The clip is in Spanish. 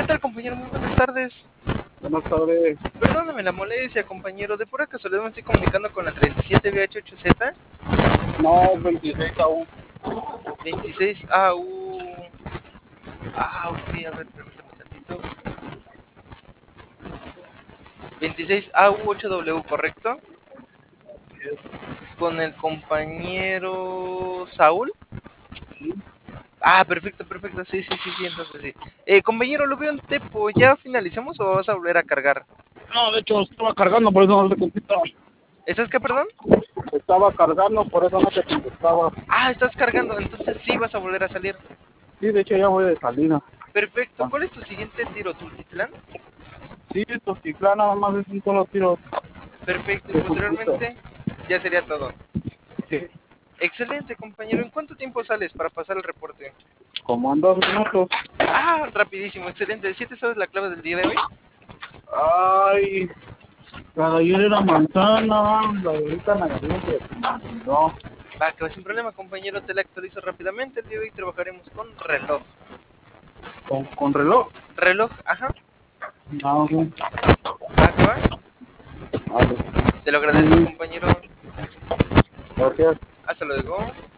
tal, compañero? Muy buenas tardes. Buenas tardes. Perdóname la molestia, compañero. ¿De pura casualidad me estoy comunicando con la 37VH8Z? No, 26 aún. 26AU. Ok, a ver, permítame tantito. 26AU8W, ¿correcto? Con el compañero Saúl. Perfecto, perfecto. Sí, sí, sí, sí, entonces sí. Compañero, lo veo en Tepo. ¿Ya finalizamos o vas a volver a cargar? No, de hecho, estaba cargando, por eso no te contestaba. ¿Estás qué, perdón? Estaba cargando, por eso no te contestaba. Estás cargando, entonces sí vas a volver a salir. Sí, de hecho, ya voy de salida. Perfecto. Ah, ¿Cuál es tu siguiente tiro, Tultitlán? sí, Tostitlán nada más es un solo tiro Perfecto. Y de puntito. posteriormente ya sería todo. Sí, Excelente, compañero. ¿En cuánto tiempo sales para pasar el reporte? como en 2 minutos. Rapidísimo, excelente. ¿Sí te sabes la clave del día de hoy? Ay, la de ayer era manzana, la de ahorita me agarré no, Va, que va sin problema, compañero. Te la actualizo rápidamente. El día de hoy trabajaremos con reloj. con reloj. Reloj, ajá. No, no. Va, que va. Vale. Te lo agradezco, compañero. Gracias. Hasta luego.